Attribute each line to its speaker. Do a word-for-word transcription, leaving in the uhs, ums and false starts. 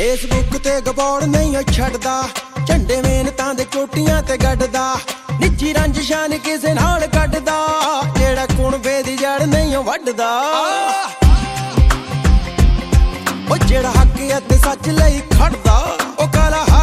Speaker 1: Facebook ते गबौड़ नहीं छड्डदा, झंडे मेहनतां दे चोटियां ते गड्डदा, निजी रंजिशां नी किसे नाल कड्डदा, जेड़ा कुणबे दी जड़ नहीं वड्डदा। ओ जेड़ा हक अते सच लई खड़दा, ओ काला